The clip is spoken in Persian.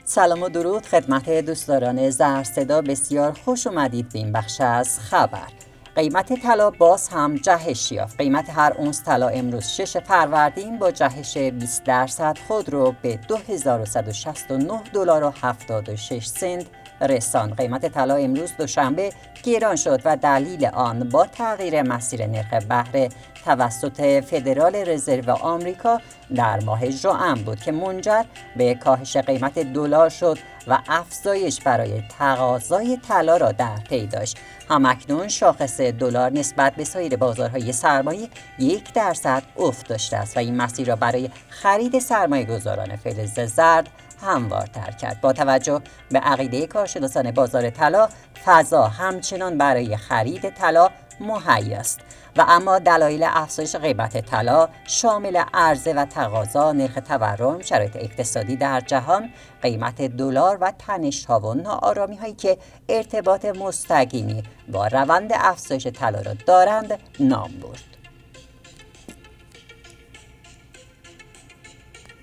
سلام و درود خدمت دوستداران زرصدا، بسیار خوش اومدید به این بخش از خبر. قیمت طلا باز هم جهش یافت. قیمت هر اونس طلا امروز 6 فروردین با جهش 20% خود رو به $2169.76 رساند. قیمت طلا امروز دوشنبه گران شد و دلیل آن با تغییر مسیر نرخ بهره توسط فدرال رزرو آمریکا در ماه ژوئن بود که منجر به کاهش قیمت دلار شد و افزایش برای تقاضای طلا را در پی داشت. همکنون شاخص دلار نسبت به سایر بازارهای سرمایه 1% افت داشته است و این مسیر را برای خرید سرمایه‌گذاران فلز زرد هموارتر کرد. با توجه به عقیده کارشناسان بازار طلا، فضا همچنان برای خرید طلا مهیا است و اما دلایل افزایش قیمت طلا شامل عرضه و تقاضا، نرخ تورم، شرایط اقتصادی در جهان، قیمت دلار و تنش‌ها و ناآرامی‌هایی که ارتباط مستقیمی با روند افزایش طلا را دارند نام برد.